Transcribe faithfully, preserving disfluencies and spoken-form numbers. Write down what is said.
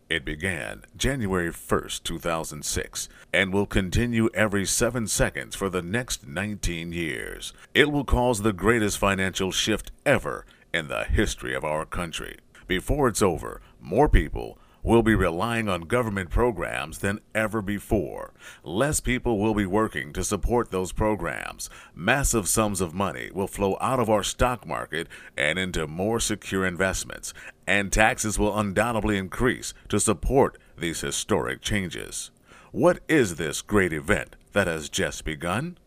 It began January first, two thousand six, and will continue every seven seconds for the next nineteen years. It will cause the greatest financial shift ever in the history of our country. Before it's over, more people will be relying on government programs than ever before. Less people will be working to support those programs. Massive sums of money will flow out of our stock market and into more secure investments, and taxes will undoubtedly increase to support these historic changes. What is this great event that has just begun?